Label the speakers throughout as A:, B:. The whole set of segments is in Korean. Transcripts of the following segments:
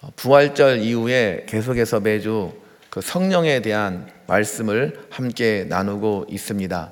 A: 부활절 이후에 계속해서 매주 그 성령에 대한 말씀을 함께 나누고 있습니다.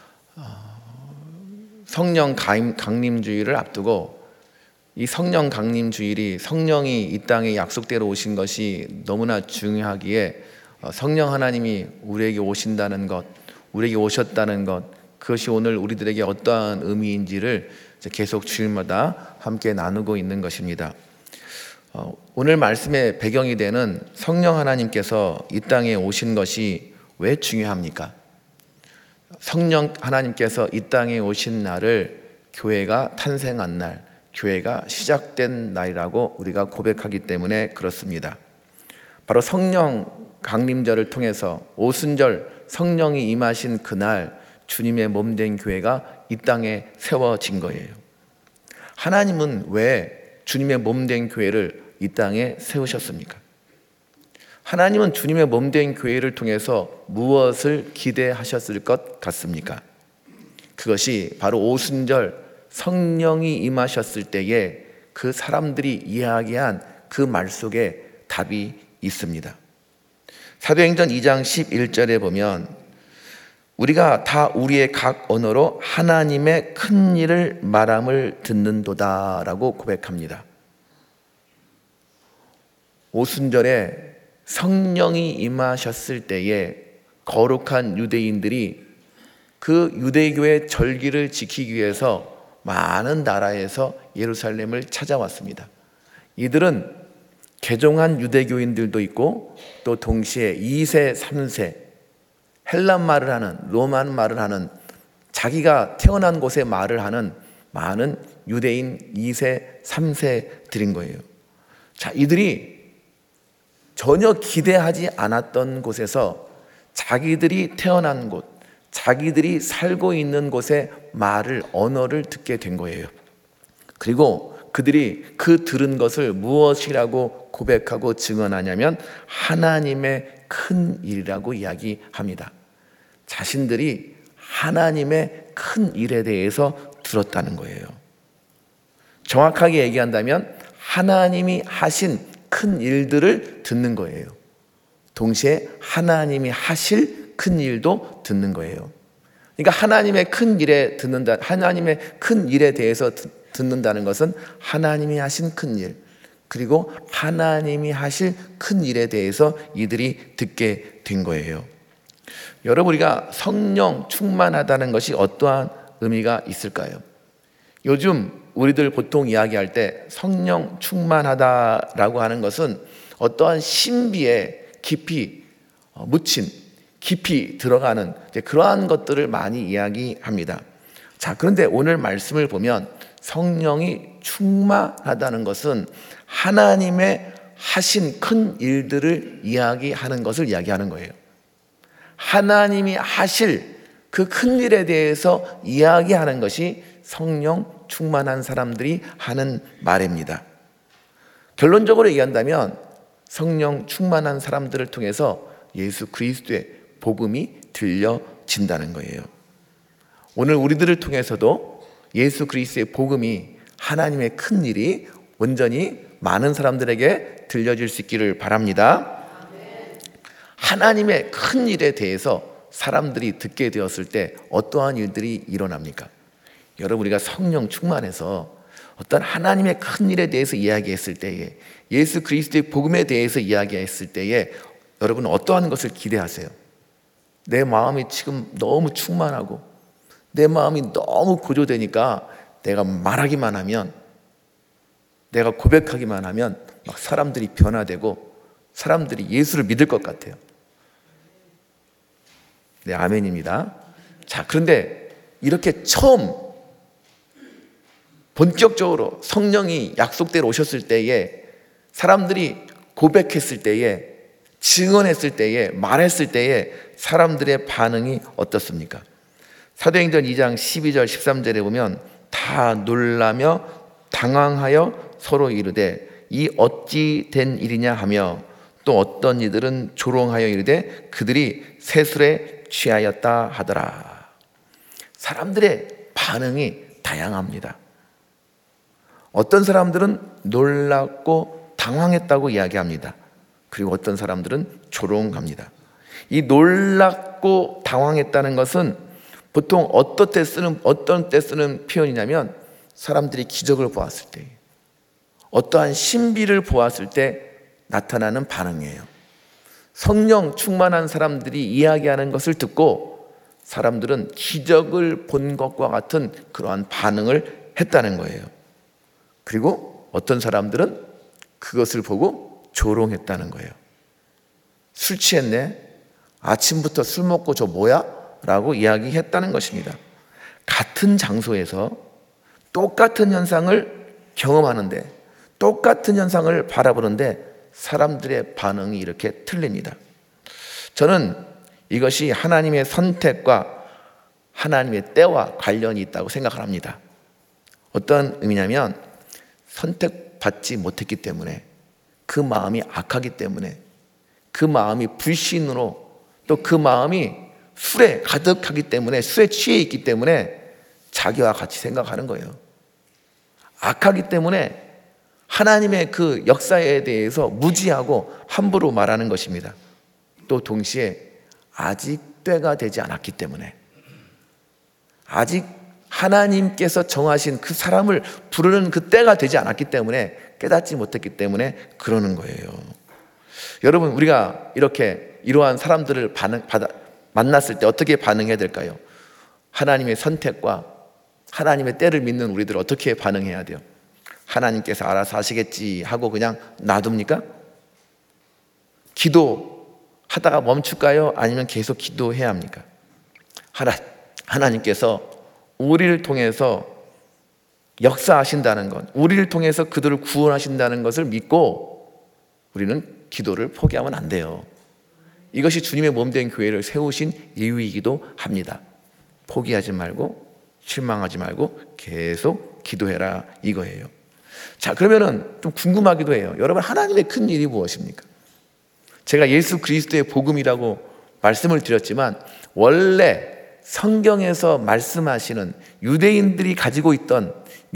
A: 성령 강림주일을 앞두고 이 성령 강림주일이 성령이 이 땅에 약속대로 오신 것이 너무나 중요하기에 성령 하나님이 우리에게 오신다는 것, 우리에게 오셨다는 것, 그것이 오늘 우리들에게 어떠한 의미인지를 계속 주일마다 함께 나누고 있는 것입니다. 오늘 말씀의 배경이 되는 성령 하나님께서 이 땅에 오신 것이 왜 중요합니까? 성령 하나님께서 이 땅에 오신 날을 교회가 탄생한 날, 교회가 시작된 날이라고 우리가 고백하기 때문에 그렇습니다. 바로 성령 강림절을 통해서 오순절 성령이 임하신 그날 주님의 몸된 교회가 이 땅에 세워진 거예요. 하나님은 왜 주님의 몸된 교회를 이 땅에 세우셨습니까? 하나님은 주님의 몸된 교회를 통해서 무엇을 기대하셨을 것 같습니까? 그것이 바로 오순절 성령이 임하셨을 때에 그 사람들이 이야기한 그 말 속에 답이 있습니다. 사도행전 2장 11절에 보면 우리가 다 우리의 각 언어로 하나님의 큰 일을 말함을 듣는도다 라고 고백합니다. 오순절에 성령이 임하셨을 때에 거룩한 유대인들이 그 유대교의 절기를 지키기 위해서 많은 나라에서 예루살렘을 찾아왔습니다. 이들은 개종한 유대교인들도 있고 또 동시에 2세, 3세 헬란 말을 하는, 로만 말을 하는, 자기가 태어난 곳의 말을 하는 많은 유대인 2세, 3세들인 거예요. 자, 이들이 전혀 기대하지 않았던 곳에서 자기들이 태어난 곳, 자기들이 살고 있는 곳의 말을, 언어를 듣게 된 거예요. 그리고 그들이 그 들은 것을 무엇이라고 고백하고 증언하냐면 하나님의 큰 일이라고 이야기합니다. 자신들이 하나님의 큰 일에 대해서 들었다는 거예요. 정확하게 얘기한다면 하나님이 하신 큰 일들을 듣는 거예요. 동시에 하나님이 하실 큰 일도 듣는 거예요. 그러니까 하나님의 큰 일에 듣는다, 하나님의 큰 일에 대해서 듣는다는 것은 하나님이 하신 큰 일, 그리고 하나님이 하실 큰 일에 대해서 이들이 듣게 된 거예요. 여러분, 우리가 성령 충만하다는 것이 어떠한 의미가 있을까요? 요즘 우리들 보통 이야기할 때 성령 충만하다라고 하는 것은 어떠한 신비에 깊이 묻힌, 깊이 들어가는 그러한 것들을 많이 이야기합니다. 자, 그런데 오늘 말씀을 보면 성령이 충만하다는 것은 하나님의 하신 큰 일들을 이야기하는 것을 이야기하는 거예요. 하나님이 하실 그 큰 일에 대해서 이야기하는 것이 성령 충만한 사람들이 하는 말입니다. 결론적으로 얘기한다면 성령 충만한 사람들을 통해서 예수 그리스도의 복음이 들려진다는 거예요. 오늘 우리들을 통해서도 예수 그리스도의 복음이, 하나님의 큰 일이 온전히 많은 사람들에게 들려질 수 있기를 바랍니다. 하나님의 큰 일에 대해서 사람들이 듣게 되었을 때 어떠한 일들이 일어납니까? 여러분, 우리가 성령 충만해서 어떤 하나님의 큰 일에 대해서 이야기했을 때에, 예수 그리스도의 복음에 대해서 이야기했을 때에 여러분은 어떠한 것을 기대하세요? 내 마음이 지금 너무 충만하고 내 마음이 너무 고조되니까 내가 말하기만 하면, 내가 고백하기만 하면 막 사람들이 변화되고 사람들이 예수를 믿을 것 같아요. 네, 아멘입니다. 자, 그런데 이렇게 처음 본격적으로 성령이 약속대로 오셨을 때에, 사람들이 고백했을 때에, 증언했을 때에, 말했을 때에 사람들의 반응이 어떻습니까? 사도행전 2장 12절 13절에 보면 다 놀라며 당황하여 서로 이르되 이 어찌 된 일이냐 하며, 또 어떤 이들은 조롱하여 이르되 그들이 세술에 취하였다 하더라. 사람들의 반응이 다양합니다. 어떤 사람들은 놀랍고 당황했다고 이야기합니다. 그리고 어떤 사람들은 조롱합니다. 이 놀랍고 당황했다는 것은 보통 어떤 때 쓰는 표현이냐면 사람들이 기적을 보았을 때, 어떠한 신비를 보았을 때 나타나는 반응이에요. 성령 충만한 사람들이 이야기하는 것을 듣고 사람들은 기적을 본 것과 같은 그러한 반응을 했다는 거예요. 그리고 어떤 사람들은 그것을 보고 조롱했다는 거예요. 술 취했네? 아침부터 술 먹고 저 뭐야? 라고 이야기했다는 것입니다. 같은 장소에서 똑같은 현상을 경험하는데, 똑같은 현상을 바라보는데 사람들의 반응이 이렇게 틀립니다. 저는 이것이 하나님의 선택과 하나님의 때와 관련이 있다고 생각을 합니다. 어떤 의미냐면 선택받지 못했기 때문에, 그 마음이 악하기 때문에, 그 마음이 불신으로, 또 그 마음이 술에 가득하기 때문에, 술에 취해 있기 때문에 자기와 같이 생각하는 거예요. 악하기 때문에 하나님의 그 역사에 대해서 무지하고 함부로 말하는 것입니다. 또 동시에 아직 때가 되지 않았기 때문에, 아직 하나님께서 정하신 그 사람을 부르는 그 때가 되지 않았기 때문에, 깨닫지 못했기 때문에 그러는 거예요. 여러분, 우리가 이러한 사람들을 만났을 때 어떻게 반응해야 될까요? 하나님의 선택과 하나님의 때를 믿는 우리들 어떻게 반응해야 돼요? 하나님께서 알아서 하시겠지 하고 그냥 놔둡니까? 기도하다가 멈출까요? 아니면 계속 기도해야 합니까? 하나님께서 우리를 통해서 역사하신다는 것, 우리를 통해서 그들을 구원하신다는 것을 믿고 우리는 기도를 포기하면 안 돼요. 이것이 주님의 몸된 교회를 세우신 이유이기도 합니다. 포기하지 말고 실망하지 말고 계속 기도해라, 이거예요. 자, 그러면은 좀 궁금하기도 해요. 여러분, 하나님의 큰 일이 무엇입니까? 제가 예수 그리스도의 복음이라고 말씀을 드렸지만, 원래 성경에서 말씀하시는 유대인들이 가지고 있던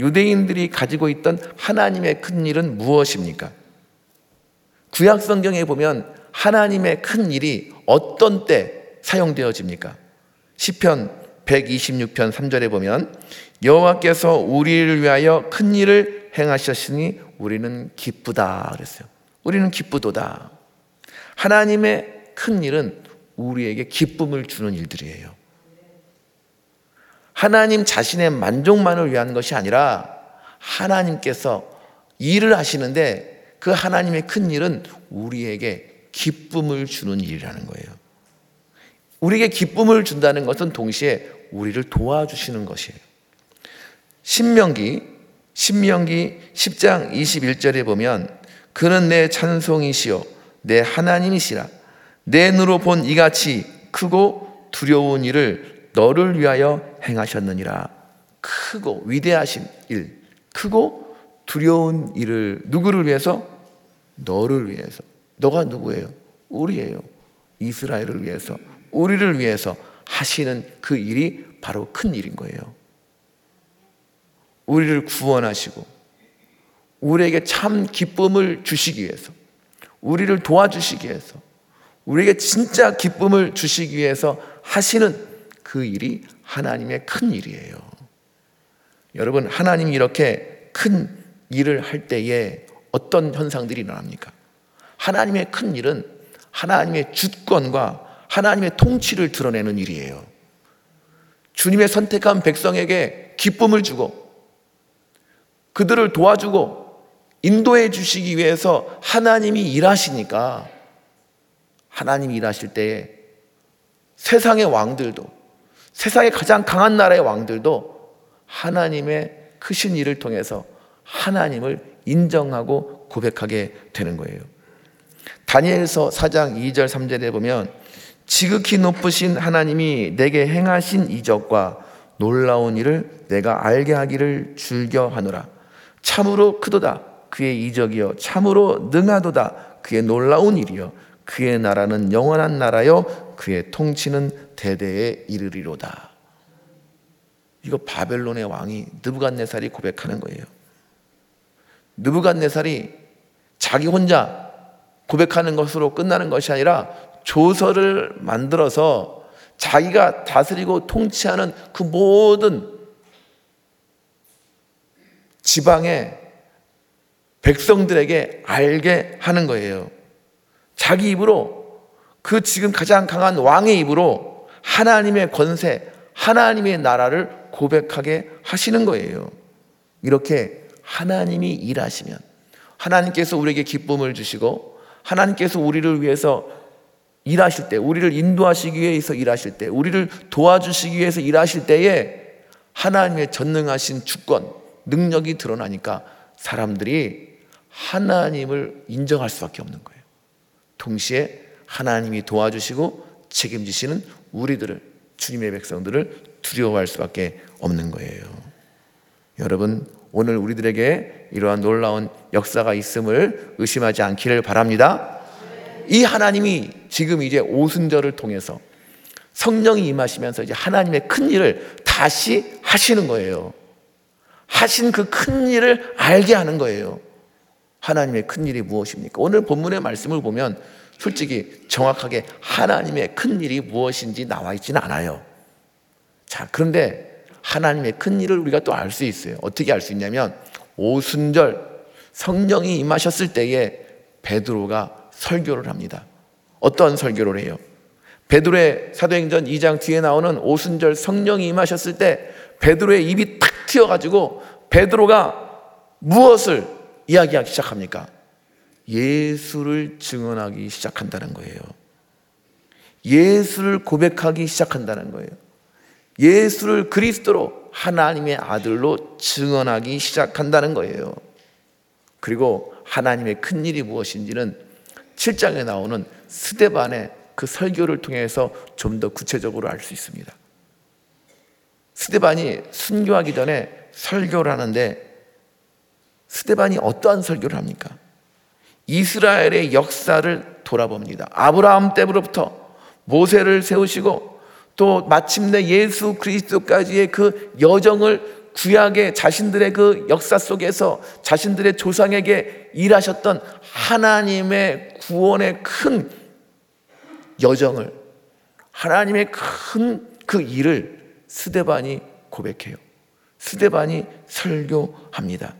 A: 하나님의 큰 일은 무엇입니까? 구약 성경에 보면 하나님의 큰 일이 어떤 때 사용되어집니까? 시편 126편 3절에 보면 여호와께서 우리를 위하여 큰 일을 행하셨으니 우리는 기쁘다 그랬어요. 우리는 기쁘도다. 하나님의 큰 일은 우리에게 기쁨을 주는 일들이에요. 하나님 자신의 만족만을 위한 것이 아니라 하나님께서 일을 하시는데 그 하나님의 큰 일은 우리에게 기쁨을 주는 일이라는 거예요. 우리에게 기쁨을 준다는 것은 동시에 우리를 도와주시는 것이에요. 신명기 10장 21절에 보면 그는 내 찬송이시요 내 하나님이시라. 내 눈으로 본 이같이 크고 두려운 일을 너를 위하여 행하셨느니라. 크고 위대하신 일, 크고 두려운 일을 누구를 위해서? 너를 위해서. 너가 누구예요? 우리예요. 이스라엘을 위해서, 우리를 위해서 하시는 그 일이 바로 큰 일인 거예요. 우리를 구원하시고 우리에게 참 기쁨을 주시기 위해서, 우리를 도와주시기 위해서, 우리에게 진짜 기쁨을 주시기 위해서 하시는 그 일이 하나님의 큰 일이에요. 여러분, 하나님이 이렇게 큰 일을 할 때에 어떤 현상들이 일어납니까? 하나님의 큰 일은 하나님의 주권과 하나님의 통치를 드러내는 일이에요. 주님의 선택한 백성에게 기쁨을 주고 그들을 도와주고 인도해 주시기 위해서 하나님이 일하시니까, 하나님이 일하실 때에 세상의 왕들도, 세상의 가장 강한 나라의 왕들도 하나님의 크신 일을 통해서 하나님을 인정하고 고백하게 되는 거예요. 다니엘서 4장 2절 3절에 보면 지극히 높으신 하나님이 내게 행하신 이적과 놀라운 일을 내가 알게 하기를 즐겨하노라. 참으로 크도다 그의 이적이요 참으로 능하도다 그의 놀라운 일이요 그의 나라는 영원한 나라요 그의 통치는 대대에 이르리로다. 이거 바벨론의 왕이 느부갓네살이 고백하는 거예요. 느부갓네살이 자기 혼자 고백하는 것으로 끝나는 것이 아니라 조서를 만들어서 자기가 다스리고 통치하는 그 모든 지방의 백성들에게 알게 하는 거예요. 자기 입으로, 그 지금 가장 강한 왕의 입으로 하나님의 권세, 하나님의 나라를 고백하게 하시는 거예요. 이렇게 하나님이 일하시면, 하나님께서 우리에게 기쁨을 주시고 하나님께서 우리를 위해서 일하실 때, 우리를 인도하시기 위해서 일하실 때, 우리를 도와주시기 위해서 일하실 때에 하나님의 전능하신 주권, 능력이 드러나니까 사람들이 하나님을 인정할 수밖에 없는 거예요. 동시에 하나님이 도와주시고 책임지시는 우리들을, 주님의 백성들을 두려워할 수밖에 없는 거예요. 여러분, 오늘 우리들에게 이러한 놀라운 역사가 있음을 의심하지 않기를 바랍니다. 이 하나님이 지금 이제 오순절을 통해서 성령이 임하시면서 이제 하나님의 큰 일을 다시 하시는 거예요. 하신 그 큰 일을 알게 하는 거예요. 하나님의 큰 일이 무엇입니까? 오늘 본문의 말씀을 보면 솔직히 정확하게 하나님의 큰 일이 무엇인지 나와 있지는 않아요. 자, 그런데 하나님의 큰 일을 우리가 또 알 수 있어요. 어떻게 알 수 있냐면 오순절 성령이 임하셨을 때에 베드로가 설교를 합니다. 어떤 설교를 해요? 베드로의 사도행전 2장 뒤에 나오는 오순절 성령이 임하셨을 때 베드로의 입이 탁 튀어가지고 베드로가 무엇을 이야기하기 시작합니까? 예수를 증언하기 시작한다는 거예요. 예수를 고백하기 시작한다는 거예요. 예수를 그리스도로, 하나님의 아들로 증언하기 시작한다는 거예요. 그리고 하나님의 큰 일이 무엇인지는 7장에 나오는 스데반의 그 설교를 통해서 좀 더 구체적으로 알 수 있습니다. 스데반이 순교하기 전에 설교를 하는데 스데반이 어떠한 설교를 합니까? 이스라엘의 역사를 돌아봅니다. 아브라함 때부터 모세를 세우시고 또 마침내 예수 그리스도까지의 그 여정을 구약의 자신들의 그 역사 속에서 자신들의 조상에게 일하셨던 하나님의 구원의 큰 여정을, 하나님의 큰 그 일을 스데반이 고백해요. 스데반이 설교합니다.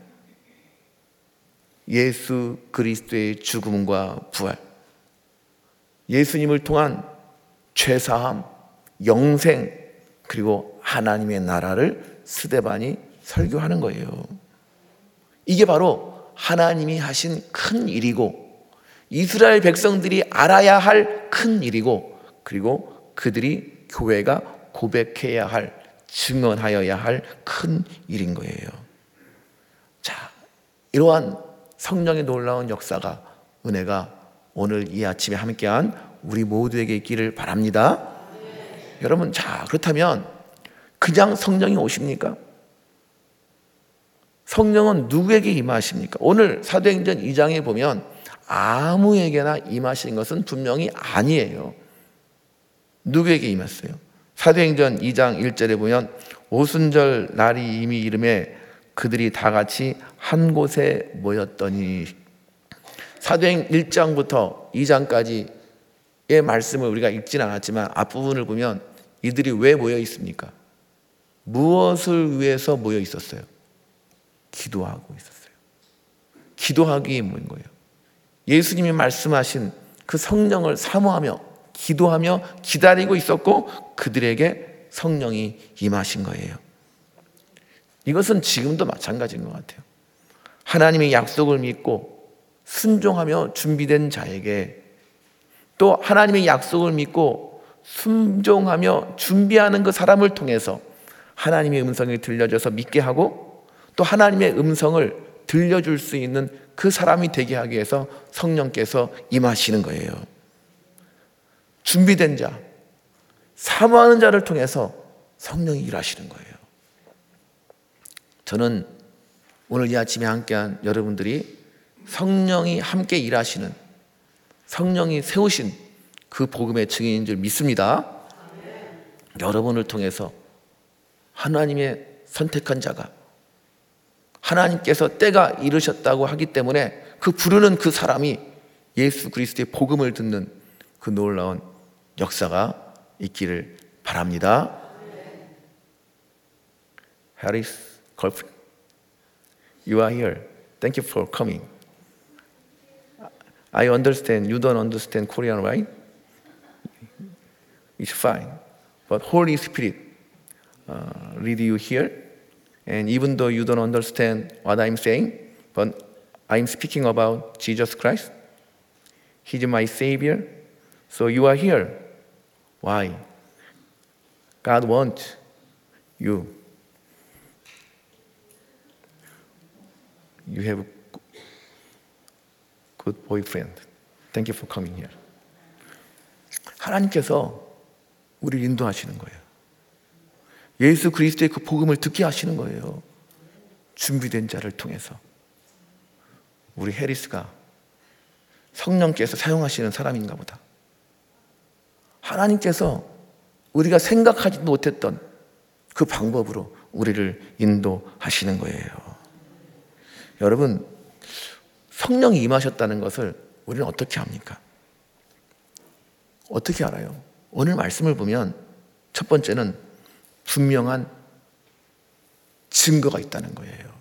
A: 예수 그리스도의 죽음과 부활, 예수님을 통한 죄사함, 영생, 그리고 하나님의 나라를 스데반이 설교하는 거예요. 이게 바로 하나님이 하신 큰 일이고 이스라엘 백성들이 알아야 할 큰 일이고, 그리고 그들이 교회가 고백해야 할, 증언하여야 할 큰 일인 거예요. 자, 이러한 성령의 놀라운 역사가, 은혜가 오늘 이 아침에 함께한 우리 모두에게 있기를 바랍니다. 여러분, 자, 그렇다면 그냥 성령이 오십니까? 성령은 누구에게 임하십니까? 오늘 사도행전 2장에 보면 아무에게나 임하신 것은 분명히 아니에요. 누구에게 임했어요? 사도행전 2장 1절에 보면 오순절 날이 이미 이름에 그들이 다 같이 한 곳에 모였더니, 사도행 1장부터 2장까지의 말씀을 우리가 읽지는 않았지만 앞부분을 보면 이들이 왜 모여 있습니까? 무엇을 위해서 모여 있었어요? 기도하고 있었어요. 기도하기에 모인 거예요. 예수님이 말씀하신 그 성령을 사모하며 기도하며 기다리고 있었고 그들에게 성령이 임하신 거예요. 이것은 지금도 마찬가지인 것 같아요. 하나님의 약속을 믿고 순종하며 준비된 자에게, 또 하나님의 약속을 믿고 순종하며 준비하는 그 사람을 통해서 하나님의 음성이 들려져서 믿게 하고, 또 하나님의 음성을 들려줄 수 있는 그 사람이 되게 하기 위해서 성령께서 임하시는 거예요. 준비된 자, 사모하는 자를 통해서 성령이 일하시는 거예요. 저는 오늘 이 아침에 함께한 여러분들이 성령이 함께 일하시는, 성령이 세우신 그 복음의 증인인 줄 믿습니다. 여러분을 통해서 하나님의 선택한 자가, 하나님께서 때가 이르셨다고 하기 때문에 그 부르는 그 사람이 예수 그리스도의 복음을 듣는 그 놀라운 역사가 있기를 바랍니다. Harris Girlfriend, you are here. Thank you for coming. I understand you don't understand Korean, right? It's fine. But Holy Spirit lead you here. And even though you don't understand what I'm saying, but I'm speaking about Jesus Christ. He's my Savior. So you are here. Why? God wants you. You have a good boyfriend. Thank you for coming here. 하나님께서 우리를 인도하시는 거예요. 예수 그리스도의 그 복음을 듣게 하시는 거예요. 준비된 자를 통해서. 우리 해리스가 성령께서 사용하시는 사람인가 보다. 하나님께서 우리가 생각하지도 못했던 그 방법으로 우리를 인도하시는 거예요. 여러분, 성령이 임하셨다는 것을 우리는 어떻게 합니까? 어떻게 알아요? 오늘 말씀을 보면 첫 번째는 분명한 증거가 있다는 거예요.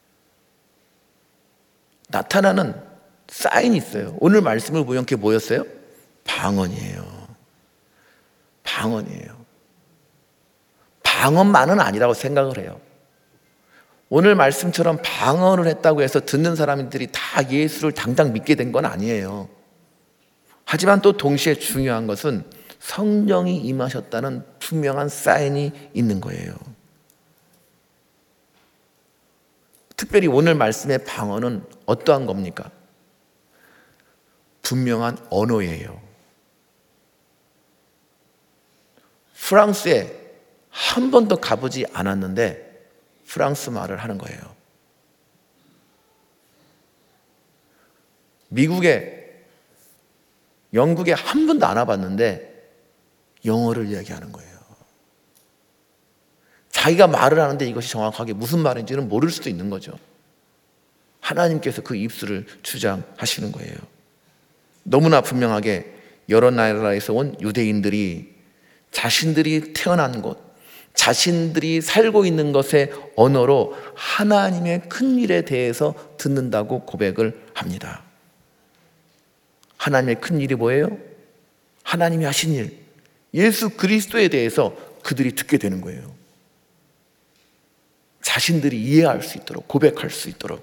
A: 나타나는 사인이 있어요. 오늘 말씀을 보면 그게 뭐였어요? 방언이에요. 방언이에요. 방언만은 아니라고 생각을 해요. 오늘 말씀처럼 방언을 했다고 해서 듣는 사람들이 다 예수를 당장 믿게 된 건 아니에요. 하지만 또 동시에 중요한 것은 성령이 임하셨다는 분명한 사인이 있는 거예요. 특별히 오늘 말씀의 방언은 어떠한 겁니까? 분명한 언어예요. 프랑스에 한 번도 가보지 않았는데 프랑스 말을 하는 거예요. 영국에 한 번도 안 와봤는데 영어를 이야기하는 거예요. 자기가 말을 하는데 이것이 정확하게 무슨 말인지는 모를 수도 있는 거죠. 하나님께서 그 입술을 주장하시는 거예요. 너무나 분명하게 여러 나라에서 온 유대인들이 자신들이 태어난 곳, 자신들이 살고 있는 것의 언어로 하나님의 큰 일에 대해서 듣는다고 고백을 합니다. 하나님의 큰 일이 뭐예요? 하나님이 하신 일, 예수 그리스도에 대해서 그들이 듣게 되는 거예요. 자신들이 이해할 수 있도록, 고백할 수 있도록.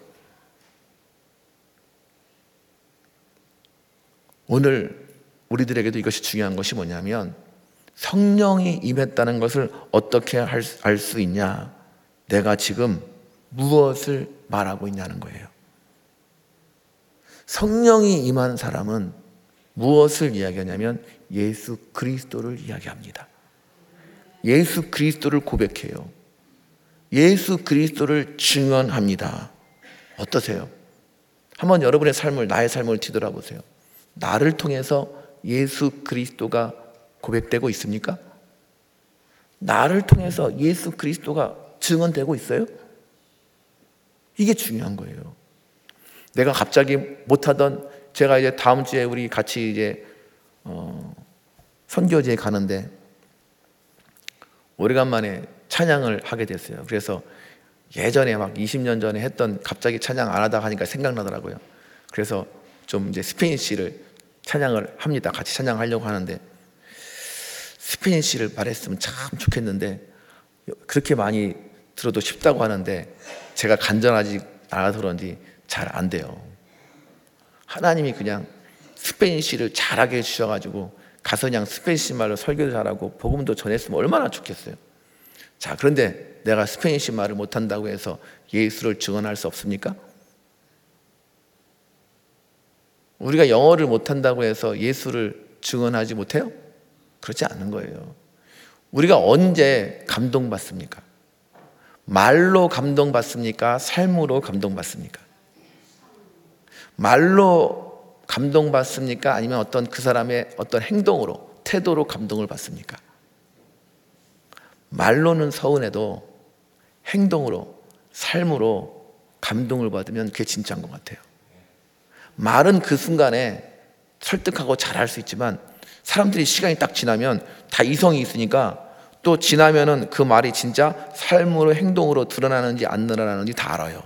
A: 오늘 우리들에게도 이것이 중요한 것이 뭐냐면 성령이 임했다는 것을 어떻게 알 수 있냐? 내가 지금 무엇을 말하고 있냐는 거예요. 성령이 임한 사람은 무엇을 이야기하냐면 예수 그리스도를 이야기합니다. 예수 그리스도를 고백해요. 예수 그리스도를 증언합니다. 어떠세요? 한번 여러분의 삶을, 나의 삶을 뒤돌아보세요. 나를 통해서 예수 그리스도가 고백되고 있습니까? 나를 통해서 예수 그리스도가 증언되고 있어요? 이게 중요한 거예요. 내가 갑자기 못하던, 제가 이제 다음 주에 우리 같이 이제 선교지에 가는데 오래간만에 찬양을 하게 됐어요. 그래서 예전에 막 20년 전에 했던 갑자기 찬양 안 하다가 하니까 생각나더라고요. 그래서 좀 이제 스페인시를 찬양을 합니다. 같이 찬양하려고 하는데 스페인시를 말했으면 참 좋겠는데 그렇게 많이 들어도 쉽다고 하는데 제가 간절하지 않아서 그런지 잘 안 돼요. 하나님이 그냥 스페인시를 잘하게 해주셔가지고 가서 그냥 스페인시 말로 설교도 잘하고 복음도 전했으면 얼마나 좋겠어요. 자, 그런데 내가 스페인시 말을 못한다고 해서 예수를 증언할 수 없습니까? 우리가 영어를 못한다고 해서 예수를 증언하지 못해요? 그렇지 않은 거예요. 우리가 언제 감동받습니까? 말로 감동받습니까? 삶으로 감동받습니까? 말로 감동받습니까? 아니면 어떤 그 사람의 어떤 행동으로, 태도로 감동을 받습니까? 말로는 서운해도 행동으로, 삶으로 감동을 받으면 그게 진짜인 것 같아요. 말은 그 순간에 설득하고 잘할 수 있지만 사람들이 시간이 딱 지나면 다 이성이 있으니까 또 지나면은 그 말이 진짜 삶으로 행동으로 드러나는지 안 드러나는지 다 알아요.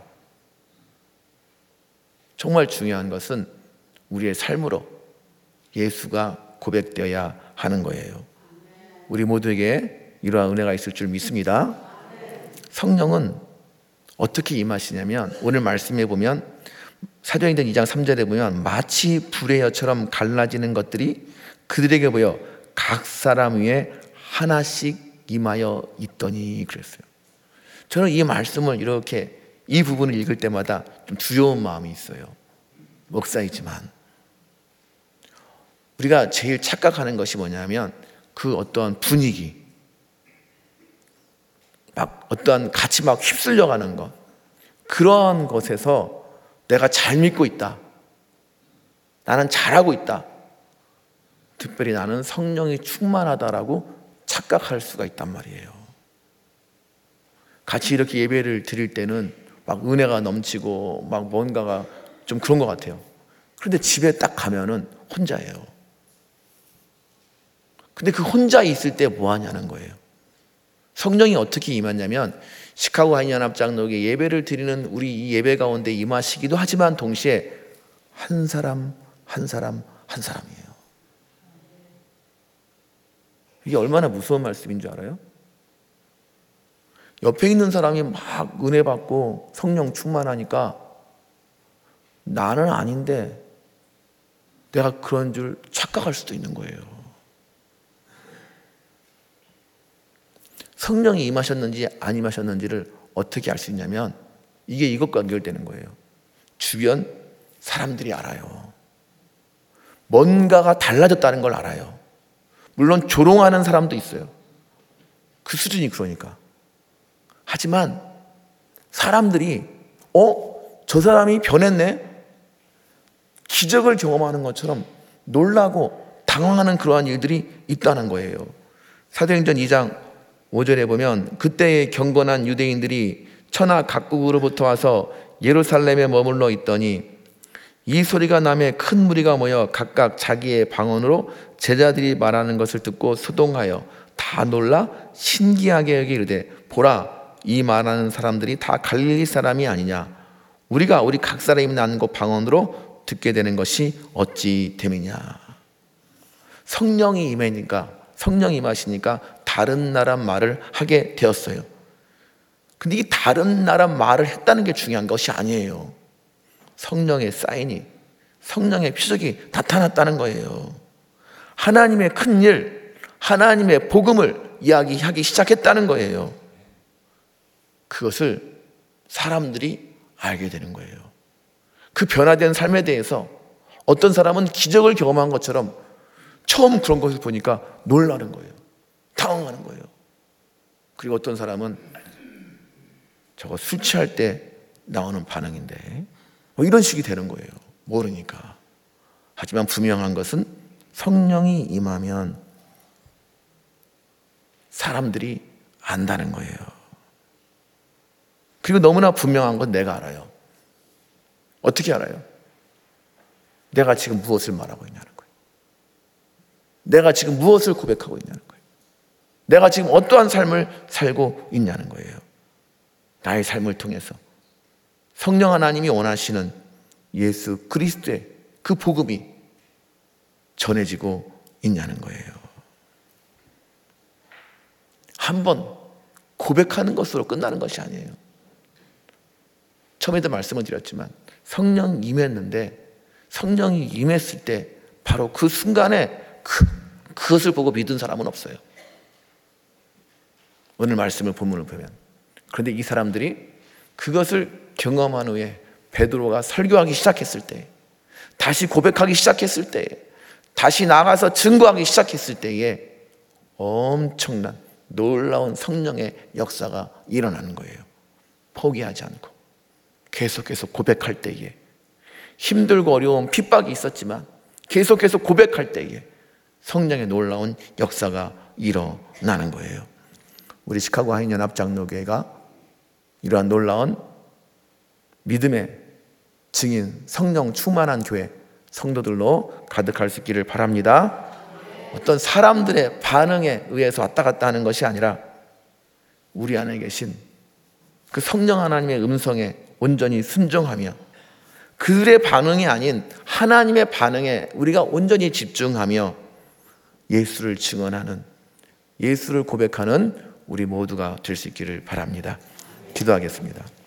A: 정말 중요한 것은 우리의 삶으로 예수가 고백되어야 하는 거예요. 우리 모두에게 이러한 은혜가 있을 줄 믿습니다. 성령은 어떻게 임하시냐면 오늘 말씀에 보면 사도행전 2장 3절에 보면 마치 불의 여처럼 갈라지는 것들이 그들에게 보여 각 사람 위에 하나씩 임하여 있더니 그랬어요. 저는 이 말씀을 이렇게 이 부분을 읽을 때마다 좀 두려운 마음이 있어요. 목사이지만 우리가 제일 착각하는 것이 뭐냐면 그 어떠한 분위기, 막 어떠한 같이 막 휩쓸려가는 것, 그러한 것에서 내가 잘 믿고 있다, 나는 잘하고 있다, 특별히 나는 성령이 충만하다라고 착각할 수가 있단 말이에요. 같이 이렇게 예배를 드릴 때는 막 은혜가 넘치고 막 뭔가가 좀 그런 것 같아요. 그런데 집에 딱 가면은 혼자예요. 근데 그 혼자 있을 때 뭐 하냐는 거예요. 성령이 어떻게 임하냐면 시카고 한인연합장로교회 예배를 드리는 우리 이 예배 가운데 임하시기도 하지만 동시에 한 사람 한 사람 한 사람이에요. 이게 얼마나 무서운 말씀인 줄 알아요? 옆에 있는 사람이 막 은혜 받고 성령 충만하니까 나는 아닌데 내가 그런 줄 착각할 수도 있는 거예요. 성령이 임하셨는지 안 임하셨는지를 어떻게 알 수 있냐면 이게 이것과 연결되는 거예요. 주변 사람들이 알아요. 뭔가가 달라졌다는 걸 알아요. 물론 조롱하는 사람도 있어요. 그 수준이 그러니까. 하지만 사람들이 저 사람이 변했네? 기적을 경험하는 것처럼 놀라고 당황하는 그러한 일들이 있다는 거예요. 사도행전 2장 5절에 보면 그때의 경건한 유대인들이 천하 각국으로부터 와서 예루살렘에 머물러 있더니 이 소리가 나매 큰 무리가 모여 각각 자기의 방언으로 제자들이 말하는 것을 듣고 소동하여 다 놀라 신기하게 여기 이르되 보라 이 말하는 사람들이 다 갈릴리 사람이 아니냐 우리가 우리 각 사람이 나는 곳 방언으로 듣게 되는 것이 어찌 됨이냐. 성령이 임하니까 성령이 임하시니까 다른 나라 말을 하게 되었어요. 근데 이 다른 나라 말을 했다는 게 중요한 것이 아니에요. 성령의 사인이, 성령의 표적이 나타났다는 거예요. 하나님의 큰 일, 하나님의 복음을 이야기하기 시작했다는 거예요. 그것을 사람들이 알게 되는 거예요. 그 변화된 삶에 대해서 어떤 사람은 기적을 경험한 것처럼 처음 그런 것을 보니까 놀라는 거예요. 당황하는 거예요. 그리고 어떤 사람은 저거 술 취할 때 나오는 반응인데 이런 식이 되는 거예요. 모르니까. 하지만 분명한 것은 성령이 임하면 사람들이 안다는 거예요. 그리고 너무나 분명한 건 내가 알아요. 어떻게 알아요? 내가 지금 무엇을 말하고 있냐는 거예요. 내가 지금 무엇을 고백하고 있냐는 거예요. 내가 지금 어떠한 삶을 살고 있냐는 거예요. 나의 삶을 통해서 성령 하나님이 원하시는 예수 그리스도의 그 복음이 전해지고 있냐는 거예요. 한번 고백하는 것으로 끝나는 것이 아니에요. 처음에도 말씀을 드렸지만 성령이 임했는데 성령이 임했을 때 바로 그 순간에 그것을 보고 믿은 사람은 없어요. 오늘 말씀을 본문을 보면. 그런데 이 사람들이 그것을 경험한 후에 베드로가 설교하기 시작했을 때, 다시 고백하기 시작했을 때, 다시 나가서 증거하기 시작했을 때에 엄청난 놀라운 성령의 역사가 일어나는 거예요. 포기하지 않고 계속해서 고백할 때에, 힘들고 어려운 핍박이 있었지만 계속해서 고백할 때에 성령의 놀라운 역사가 일어나는 거예요. 우리 시카고 한인연합장로교회가 이러한 놀라운 믿음의 증인, 성령 충만한 교회, 성도들로 가득할 수 있기를 바랍니다. 어떤 사람들의 반응에 의해서 왔다 갔다 하는 것이 아니라 우리 안에 계신 그 성령 하나님의 음성에 온전히 순종하며 그들의 반응이 아닌 하나님의 반응에 우리가 온전히 집중하며 예수를 증언하는, 예수를 고백하는 우리 모두가 될 수 있기를 바랍니다. 기도하겠습니다.